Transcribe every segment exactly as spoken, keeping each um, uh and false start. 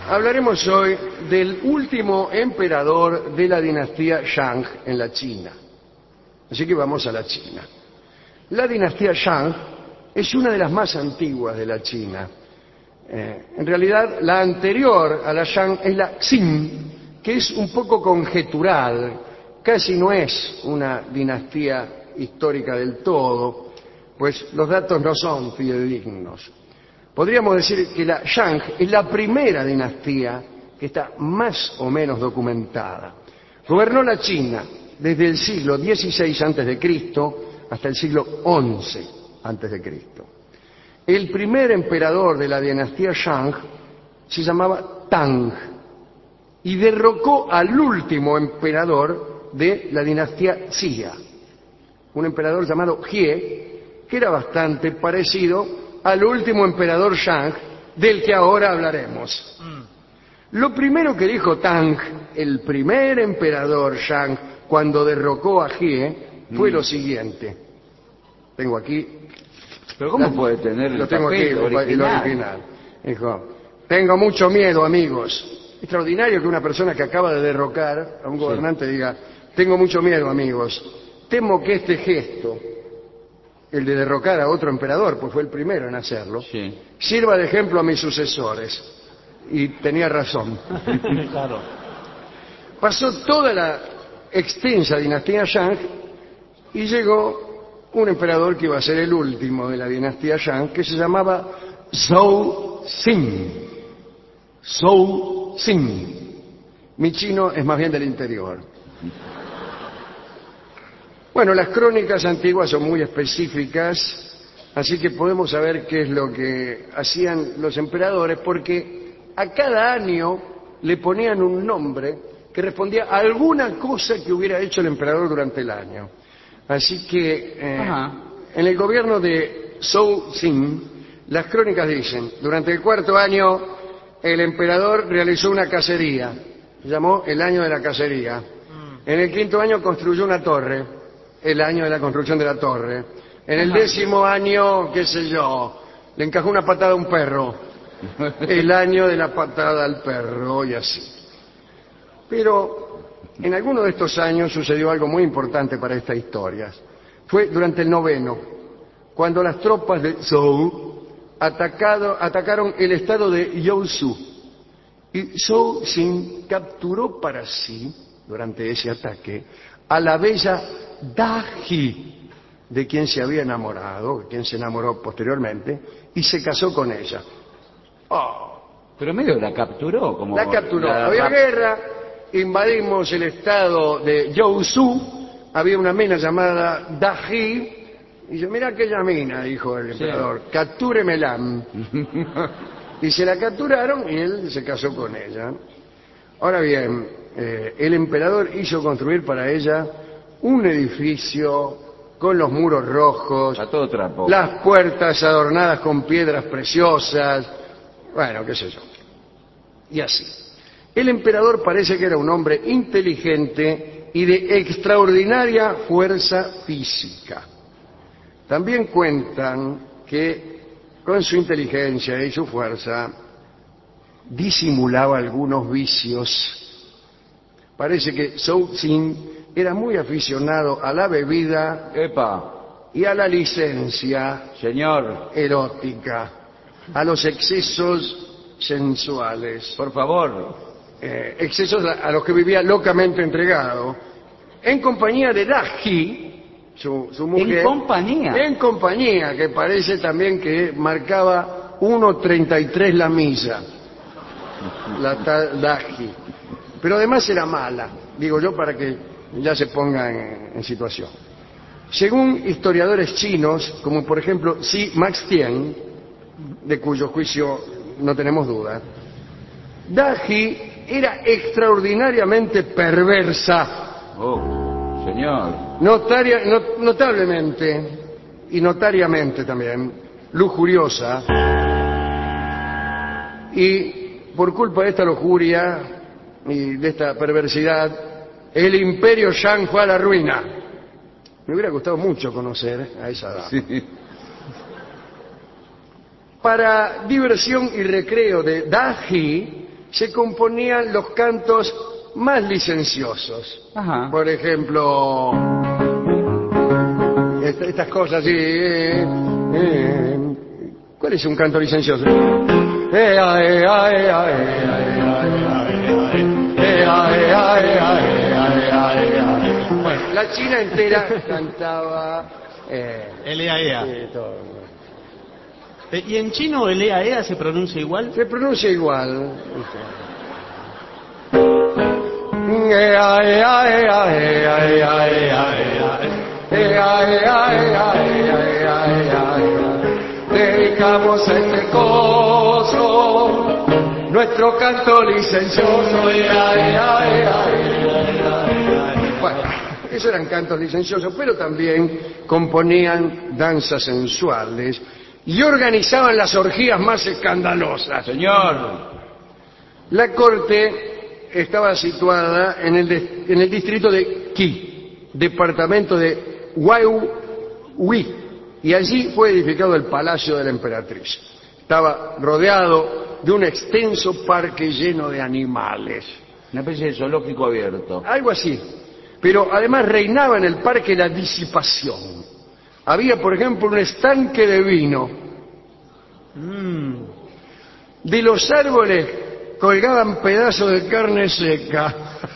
Hablaremos hoy del último emperador de la dinastía Shang en la China. Así que vamos a la China. La dinastía Shang es una de las más antiguas de la China. Eh, en realidad, la anterior a la Shang es la Qing, que es un poco conjetural, casi no es una dinastía histórica del todo, pues los datos no son fidedignos. Podríamos decir que la Shang es la primera dinastía que está más o menos documentada. Gobernó la China desde el siglo dieciséis antes de Cristo hasta el siglo once antes de Cristo. El primer emperador de la dinastía Shang se llamaba Tang y derrocó al último emperador de la dinastía Xia, un emperador llamado Jie, que era bastante parecido al último emperador Shang del que ahora hablaremos. Mm. Lo primero que dijo Tang, el primer emperador Shang, cuando derrocó a Jie, fue mm. lo siguiente. Tengo aquí... ¿Pero cómo la, puede tener el Lo tengo aquí, original? el original. Dijo, tengo mucho miedo, amigos. Extraordinario que una persona que acaba de derrocar a un gobernante sí. diga, tengo mucho miedo, amigos. Temo que este gesto, el de derrocar a otro emperador, pues fue el primero en hacerlo, sí. sirva de ejemplo a mis sucesores. Y tenía razón. Claro. Pasó toda la extensa dinastía Shang y llegó un emperador que iba a ser el último de la dinastía Shang, que se llamaba Zhou Xin. Zhou Xin. Mi chino es más bien del interior. Bueno, las crónicas antiguas son muy específicas, así que podemos saber qué es lo que hacían los emperadores, porque a cada año le ponían un nombre que respondía a alguna cosa que hubiera hecho el emperador durante el año. Así que eh, en el gobierno de Zhou Xin, las crónicas dicen, durante el cuarto año el emperador realizó una cacería, se llamó el año de la cacería. Mm. En el quinto año construyó una torre, el año de la construcción de la torre. En el Ajá. décimo año, qué sé yo, le encajó una patada a un perro, el año de la patada al perro y así. Pero en alguno de estos años sucedió algo muy importante para esta historia. Fue durante el noveno, cuando las tropas de Zhou atacado, atacaron el estado de Jiangsu. Y Zhou Xin capturó para sí, durante ese ataque, a la bella Daji, de quien se había enamorado, de quien se enamoró posteriormente, y se casó con ella. Oh, pero medio la capturó. Como la capturó. La... Había guerra. Invadimos el estado de Jiangsu, había una mina llamada Daji, y yo, mira aquella mina, dijo el emperador, sí. captúremela. Y se la capturaron y él se casó con ella. Ahora bien, eh, el emperador hizo construir para ella un edificio con los muros rojos, a todo trapo, las puertas adornadas con piedras preciosas, bueno, qué sé yo. Y así. El emperador parece que era un hombre inteligente y de extraordinaria fuerza física. También cuentan que con su inteligencia y su fuerza disimulaba algunos vicios. Parece que Zhou Xin era muy aficionado a la bebida Epa. y a la licencia Señor. erótica, a los excesos sensuales. Por favor. Eh, excesos a, a los que vivía locamente entregado, en compañía de Daji, su, su mujer. ¿En compañía? En compañía, que parece también que marcaba uno treinta y tres la milla, la tal Daji. Pero además era mala, digo yo, para que ya se ponga en, en situación. Según historiadores chinos, como por ejemplo Xi Maxtian, de cuyo juicio no tenemos duda, Daji era extraordinariamente perversa. Oh, señor. Notaria, not, notablemente, y notariamente también, lujuriosa. Y por culpa de esta lujuria y de esta perversidad, el imperio Shang fue a la ruina. Me hubiera gustado mucho conocer a esa dama. Sí. Para diversión y recreo de Daji, se componían los cantos más licenciosos. Ajá. Por ejemplo, est- estas cosas así. eh, eh, ¿Cuál es un canto licencioso? Eh, ay, ay, ay, ay, ay, ay, eh, ay, ay, ay, ay, ay, ay. Bueno, la China entera cantaba eh, Elea Ea. sí, todo. Eh, ¿Y en chino Elea Ea se pronuncia igual? Se pronuncia igual. Eh, ay, ay, ay, ay, ay, ay, ay. Eh, ay, ay, ay, ay, ay, ay. Dedicamos a este coso nuestro canto licencioso. Eh, ay, ay, ay, ay, ay, ay. Bueno, esos eran cantos licenciosos, pero también componían danzas sensuales y organizaban las orgías más escandalosas. Señor. La corte estaba situada en el, de- en el distrito de Qi, departamento de Huaihui, y allí fue edificado el palacio de la emperatriz. Estaba rodeado de un extenso parque lleno de animales. Una especie de zoológico abierto. Algo así. Pero además reinaba en el parque la disipación. Había, por ejemplo, un estanque de vino. Mm. De los árboles colgaban pedazos de carne seca.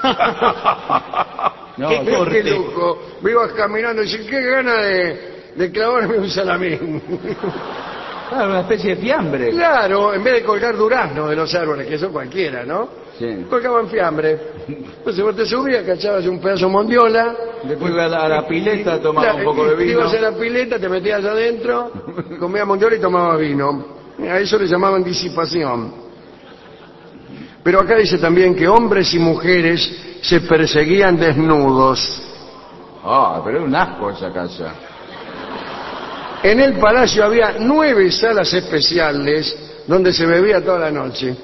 No, qué, qué, corte. qué lujo. Me ibas caminando y decís, qué gana de, de clavarme un salamín. Claro, una especie de fiambre. Claro, en vez de colgar durazno de los árboles, que son cualquiera, ¿no? Sí. Colgaban fiambre. Entonces vos te subías, cachabas un pedazo de mondiola. Después iba a la, a la pileta, tomaba Claro, un poco de te vino. ibas a la pileta, te metías adentro, comías mondiola y tomabas vino. A eso le llamaban disipación. Pero acá dice también que hombres y mujeres se perseguían desnudos. Ah, pero es un asco esa casa. En el palacio había nueve salas especiales donde se bebía toda la noche.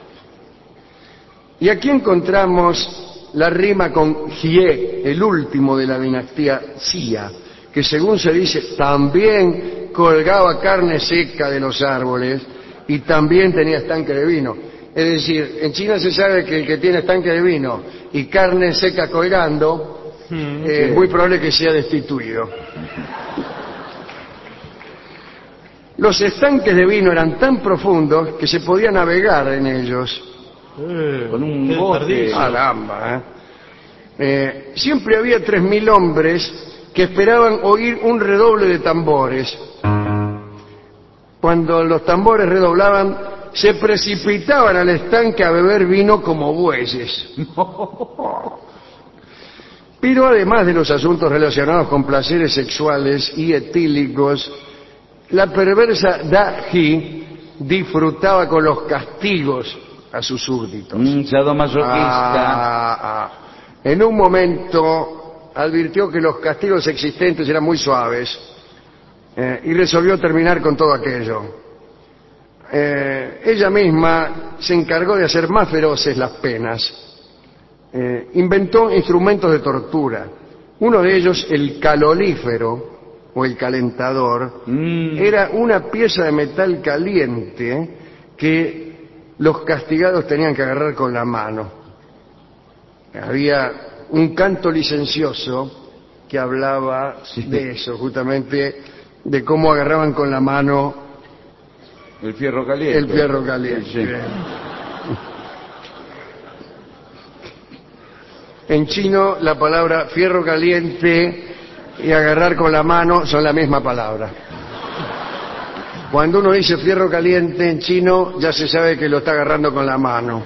Y aquí encontramos la rima con Jie, el último de la dinastía Xia, que según se dice también colgaba carne seca de los árboles y también tenía estanque de vino. Es decir, en China se sabe que el que tiene estanque de vino y carne seca colgando, Mm. eh, es muy probable que sea destituido. Los estanques de vino eran tan profundos que se podía navegar en ellos. Eh, Con un qué bote. desperdicio. Caramba, ¿eh? Eh, siempre había tres mil hombres que esperaban oír un redoble de tambores. Cuando los tambores redoblaban, se precipitaban al estanque a beber vino como bueyes. Pero además de los asuntos relacionados con placeres sexuales y etílicos, la perversa Da Ji disfrutaba con los castigos a sus súbditos. Un sadomasoquista. Ah, ah. En un momento advirtió que los castigos existentes eran muy suaves eh, y resolvió terminar con todo aquello. Eh, ella misma se encargó de hacer más feroces las penas. Eh, inventó instrumentos de tortura. Uno de ellos, el calolífero o el calentador, Mm. era una pieza de metal caliente que los castigados tenían que agarrar con la mano. Había un canto licencioso que hablaba Sí. de eso, justamente de cómo agarraban con la mano El fierro caliente. el fierro caliente. Sí. En chino la palabra fierro caliente y agarrar con la mano son la misma palabra. Cuando uno dice fierro caliente en chino ya se sabe que lo está agarrando con la mano.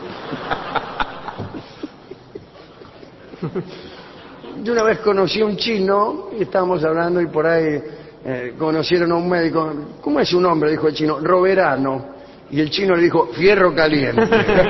Yo una vez conocí a un chino y estábamos hablando y por ahí eh, conocieron a un médico. ¿Cómo es su nombre? Dijo el chino. Roberano. Y el chino le dijo fierro caliente.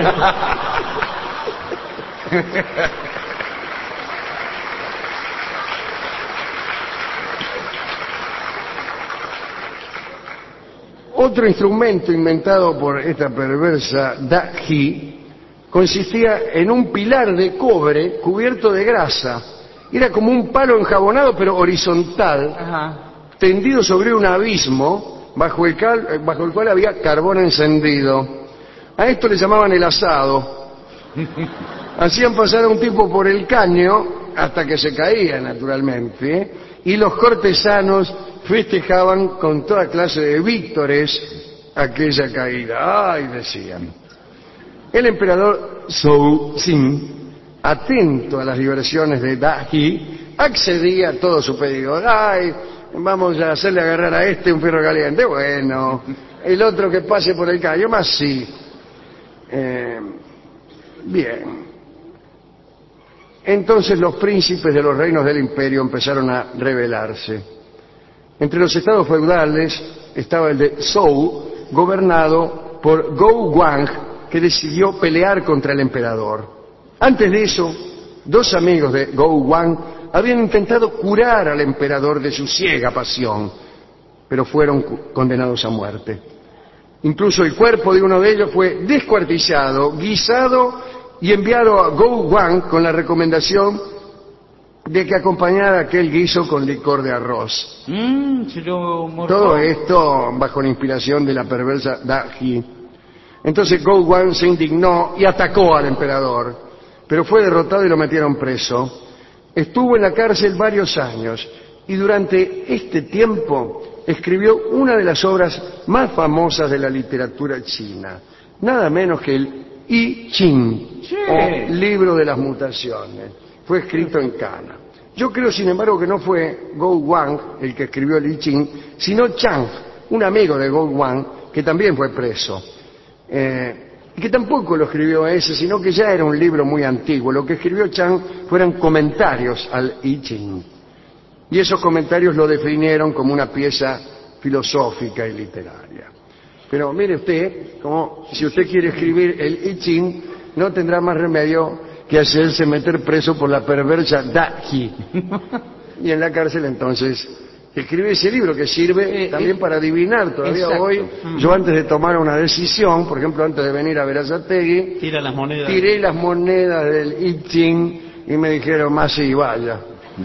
Otro instrumento inventado por esta perversa Da Ji consistía en un pilar de cobre cubierto de grasa. Era como un palo enjabonado pero horizontal, Ajá. tendido sobre un abismo bajo el, cal- bajo el cual había carbón encendido. A esto le llamaban el asado. Hacían pasar a un tipo por el caño hasta que se caía, naturalmente, ¿eh? Y los cortesanos festejaban con toda clase de víctores aquella caída. ¡Ay!, decían. El emperador Zhou-Xin, atento a las diversiones de Da Ji, accedía a todo su pedido. ¡Ay! Vamos a hacerle agarrar a este un fierro caliente. Bueno, el otro que pase por el caño, más sí. Eh, bien. Entonces los príncipes de los reinos del imperio empezaron a rebelarse. Entre los estados feudales estaba el de Zhou, gobernado por Gou Wang, que decidió pelear contra el emperador. Antes de eso, dos amigos de Gou Wang habían intentado curar al emperador de su ciega pasión, pero fueron condenados a muerte. Incluso el cuerpo de uno de ellos fue descuartizado, guisado y enviado a Gou Wang con la recomendación de que acompañara aquel guiso con licor de arroz. Mm, se lo morfó. Todo esto bajo la inspiración de la perversa Da Ji. Entonces Gou Wang se indignó y atacó al emperador, pero fue derrotado y lo metieron preso. Estuvo en la cárcel varios años y durante este tiempo escribió una de las obras más famosas de la literatura china, nada menos que el I Ching, Sí. o Libro de las Mutaciones. Fue escrito en Cana. Yo creo, sin embargo, que no fue Gou Wang el que escribió el I Ching, sino Chang, un amigo de Gou Wang, que también fue preso. Eh, y que tampoco lo escribió ese, sino que ya era un libro muy antiguo. Lo que escribió Chang fueron comentarios al I Ching. Y esos comentarios lo definieron como una pieza filosófica y literaria. Pero mire usted, como si usted quiere escribir el I Ching, no tendrá más remedio que hacerse meter preso por la perversa Da Ji. Y en la cárcel entonces escribí ese libro que sirve Eh, también eh, para adivinar todavía exacto. hoy. Yo antes de tomar una decisión, por ejemplo antes de venir a Berazategui, Tira las monedas. tiré las monedas del I Ching y me dijeron, más sí, vaya.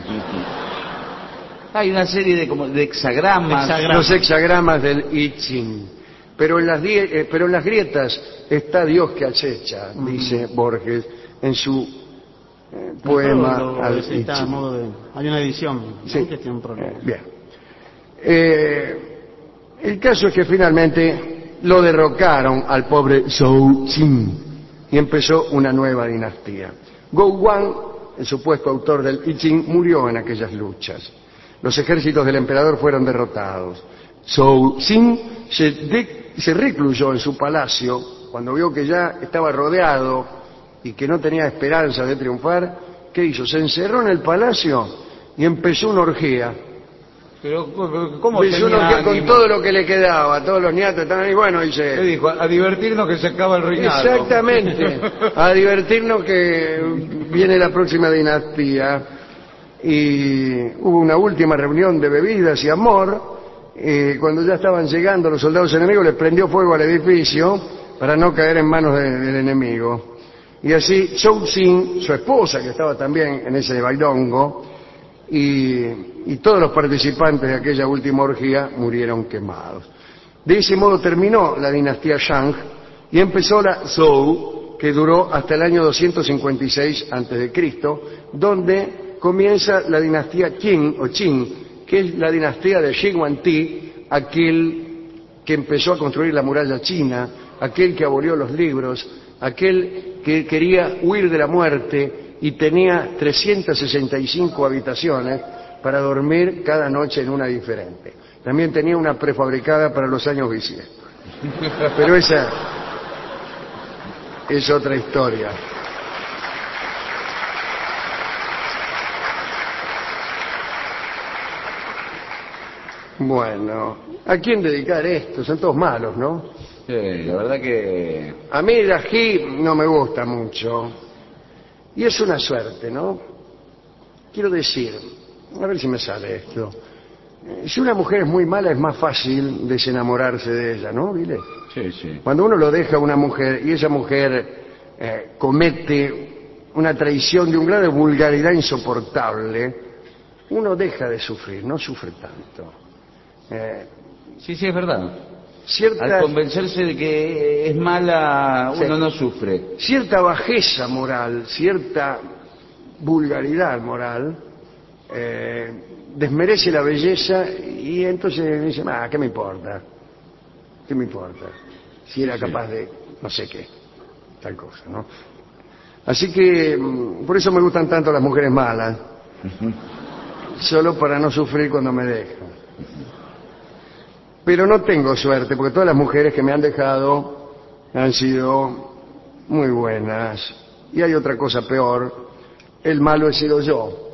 Hay una serie de, como, de hexagramas. Hexagramas. Los hexagramas del I Ching. Pero en las, die- eh, pero en las grietas está Dios que acecha, dice Borges en su eh, poema Todo lo- al ese I está a Ching. modo de- Hay una edición, ¿no? Sí. Que tiene un problema. Eh, bien. Eh, el caso es que finalmente lo derrocaron al pobre Zhou Xin y empezó una nueva dinastía. Gou Wang, el supuesto autor del I Ching, murió en aquellas luchas. Los ejércitos del emperador fueron derrotados. Zhou Xin se, de- se recluyó en su palacio cuando vio que ya estaba rodeado y que no tenía esperanza de triunfar. ¿Qué hizo? Se encerró en el palacio y empezó una orgía. Pero, ¿cómo Empezó una tenía orgía con ánimo? todo lo que le quedaba, todos los nietos están ahí, bueno, ¿Qué dice... dijo? A divertirnos que se acaba el reinado. Exactamente, a divertirnos que viene la próxima dinastía. Y hubo una última reunión de bebidas y amor. Eh, cuando ya estaban llegando los soldados enemigos, les prendió fuego al edificio para no caer en manos de- del enemigo. Y así Zhou Xin, su esposa, que estaba también en ese bailongo, y, y todos los participantes de aquella última orgía murieron quemados. De ese modo terminó la dinastía Shang y empezó la Zhou, que duró hasta el año doscientos cincuenta y seis antes de Cristo, donde comienza la dinastía Qing o Qing, que es la dinastía de Shi Huangdi, aquel que empezó a construir la muralla china, aquel que abolió los libros, aquel que quería huir de la muerte y tenía trescientas sesenta y cinco habitaciones para dormir cada noche en una diferente. También tenía una prefabricada para los años bisiestos. Pero esa es otra historia. Bueno, ¿a quién dedicar esto? Son todos malos, ¿no? Sí, la verdad que... A mí la Ji no me gusta mucho. Y es una suerte, ¿no? Quiero decir, a ver si me sale esto. Eh, Si una mujer es muy mala es más fácil desenamorarse de ella, ¿no, Vile? Sí, sí. Cuando uno lo deja a una mujer y esa mujer eh, comete una traición de un grado de vulgaridad insoportable, uno deja de sufrir, no sufre tanto. Eh, Sí, sí, es verdad. ciertas, Al convencerse de que es mala, Sí. uno no sufre. cierta bajeza moral, cierta vulgaridad moral, eh, desmerece la belleza y entonces me dice, ah, ¿qué me importa? ¿Qué me importa? Si era Sí. capaz de no sé qué, tal cosa, ¿no? Así que mm, por eso me gustan tanto las mujeres malas, solo para no sufrir cuando me dejan. Pero no tengo suerte, porque todas las mujeres que me han dejado han sido muy buenas. Y hay otra cosa peor, el malo he sido yo.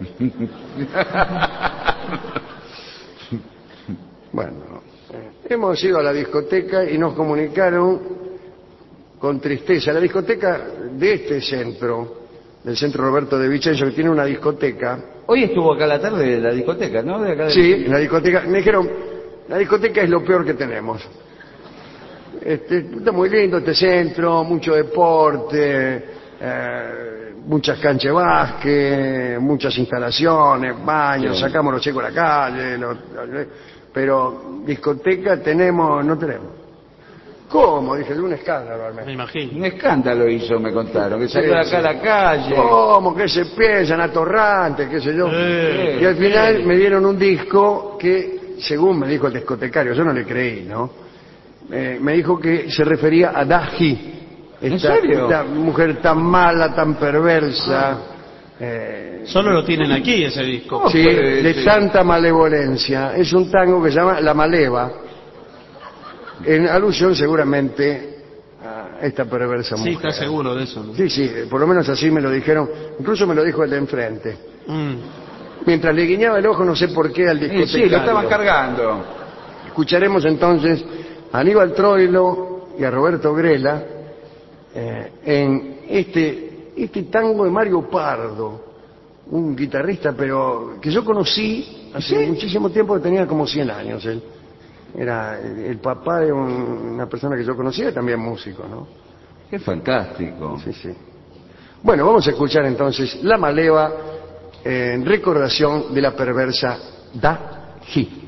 Bueno, eh, hemos ido a la discoteca y nos comunicaron con tristeza. La discoteca de este centro, del centro Roberto de Vicenzo, que tiene una discoteca. Hoy estuvo acá a la tarde de la discoteca, ¿no? De acá de- Sí, en la discoteca. Me dijeron, la discoteca es lo peor que tenemos. Este, está muy lindo este centro, mucho deporte, eh, muchas canchas de básquet, muchas instalaciones, baños, Sí. sacamos los chicos a la calle, los- pero discoteca tenemos, no tenemos. ¿Cómo? Dije, es un escándalo al Me menos. imagino. Un escándalo hizo, me contaron, que salió de Sí, acá a la calle. ¿Cómo? ¿Qué se piensan? Atorrantes, qué sé yo. Eh, y al final eh. me dieron un disco que, según me dijo el discotecario, yo no le creí, ¿no? Eh, me dijo que se refería a Daji. ¿En Esta, serio? esta mujer tan mala, tan perversa. eh, Solo lo tienen aquí ese disco. ¿Cómo sí, puede de ser? tanta malevolencia. Es un tango que se llama La Maleva, en alusión seguramente a esta perversa Sí, mujer. está seguro de eso, ¿no? Sí, sí, por lo menos así me lo dijeron. Incluso me lo dijo el de enfrente. Mm. Mientras le guiñaba el ojo, no sé por qué al Sí, discotecario. sí, lo estaban cargando. Escucharemos entonces a Aníbal Troilo y a Roberto Grela eh, en este, este tango de Mario Pardo, un guitarrista, pero que yo conocí hace muchísimo tiempo, que tenía como cien años él. Era el, el papá de un- una persona que yo conocía, también músico, ¿no? Qué fantástico. Sí, sí. Bueno, vamos a escuchar entonces La Maleva en recordación de la perversa Daji.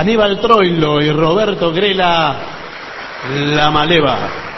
Aníbal Troilo y Roberto Grela, La Maleva.